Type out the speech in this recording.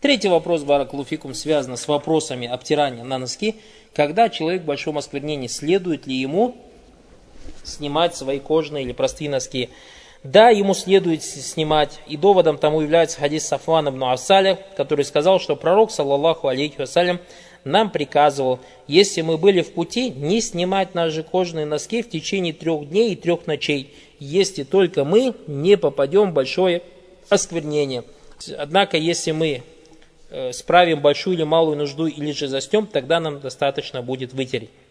Третий вопрос, баракаллаху фикум, связан с вопросами обтирания на носки. Когда человек в большом осквернении, следует ли ему снимать свои кожаные или простые носки? Да, ему следует снимать, и доводом тому является хадис Сафвана ибн Ассаля, который сказал, что пророк, саллаллаху алейхи вассалям, нам приказывал, если мы были в пути, не снимать наши кожаные носки в течение 3 дней и 3 ночей, если только мы не попадем в большое осквернение. Однако, если мы справим большую или малую нужду, или же заснем, тогда нам достаточно будет вытереть.